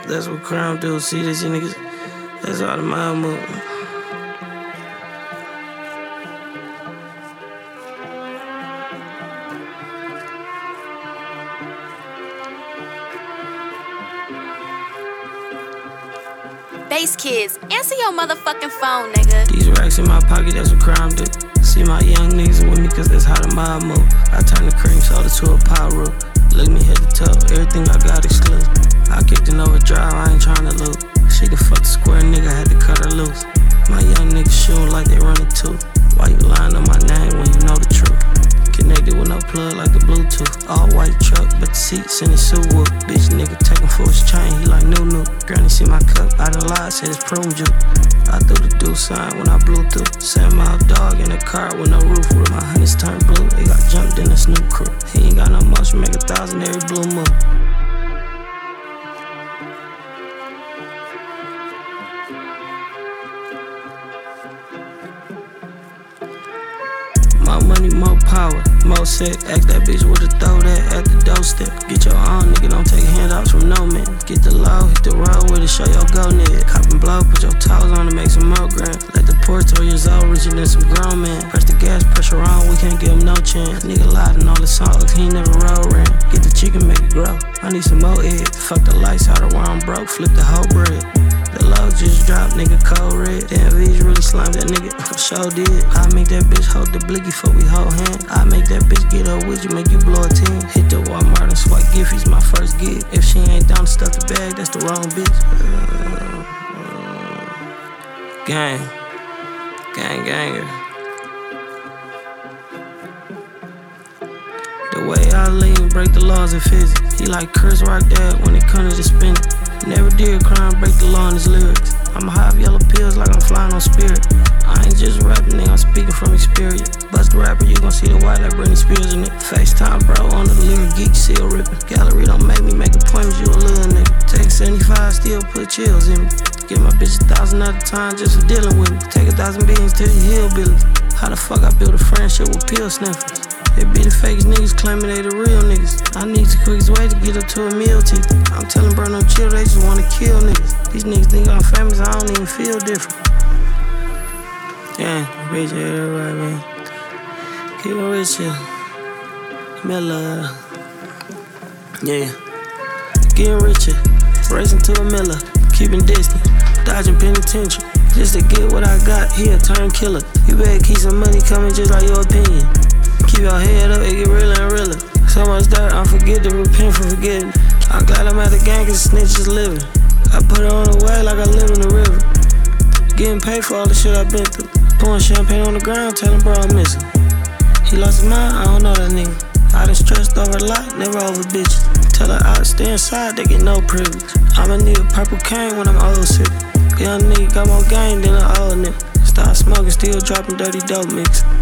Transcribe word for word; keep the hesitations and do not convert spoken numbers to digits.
that's what crime do. See this, you niggas? That's all the mind move. Bass Kids, answer your motherfucking phone, nigga. These racks in my pocket, that's what crime do. See my young niggas with me, cause that's how the mob move. I turn the cream soda to a pyro. Look me head to toe, everything I got exclusive. I kicked an overdrive, I ain't tryna lose. She the fuck the square nigga, had to cut her loose. My young niggas shootin' like they runnin' too. Why you lying on my name when you know the truth? Connected with no plug like the Bluetooth. All white truck, but the seats in the suit whoop. Bitch nigga taking for his chain, he like new new. Granny see my cup, I done lied, said it's prune juice. I threw the deuce sign when I blew through. Sent my dog in the car with no roof roof. My hunters turned blue, they got jumped in the Snoop crew. He ain't got no motion, make a thousand every blue moon. More money, more power, more sex. Ask that bitch where to throw that at the doorstep. Get your own nigga, don't take handouts from no man. Get the low, hit the road with it, show your go nigga. Cop and blow, put your toes on to make some more grand. Let the Porto years old, richer than some grown man. Press the gas, pressure on, we can't give him no chance. Nigga lied in all the songs, he ain't never roll ran. Get the chicken, make it grow. I need some more eggs. Fuck the lights out of where I'm broke, flip the whole bread. The low just dropped, nigga, cold red. Damn, V's really slimed that nigga, for sure did. I make that bitch hold the blicky before we hold hand. I make that bitch get up with you, make you blow a ten. Hit the Walmart and swipe Giphy's my first gig. If she ain't down to stuff the bag, that's the wrong bitch. Uh, uh, gang. Gang, ganger. The way I lean, break the laws of physics. He like Chris Rock that when it comes to spending. Never did crime, break the law in his lyrics. I'm high of yellow pills like I'm flying on Spirit. I ain't just rapping, nigga, I'm speaking from experience. Bust the rapper, you gon' see the white like Britney Spears in it. FaceTime, bro, on the lyric geek, seal ripping. Gallery don't make me make appointments, you a little nigga. Take seventy-five, still put chills in me. Give my bitch a thousand at a time just for dealing with me. Take a thousand beans to the hillbillies. How the fuck I build a friendship with pill sniffers? It be the fakest niggas claiming they the real niggas. I need the quickest way to get up to a meal ticket. I'm telling bro no chill, they just wanna kill niggas. These niggas think I'm famous, I don't even feel different. Yeah, rich, everybody, man. Keep it rich here. Miller. Yeah. Getting richer, racing to a Miller. Keeping distant, dodging penitentiary. Just to get what I got, he a turn killer. You better keep some money coming just like your opinion. Keep your head up, it get realer and realer. So much dirt, I forget to repent for forgetting. I'm glad I'm at the gang cause snitches living. I put it on the way like I live in the river. Getting paid for all the shit I've been through. Pouring champagne on the ground, telling bro I'm missing. He lost his mind, I don't know that nigga. I done stressed over a lot, never over bitches. Tell her out, stay inside, they get no privilege. I'ma need a purple cane when I'm old sick. Young nigga got more game than an old nigga. Start smoking, still dropping dirty dope mix.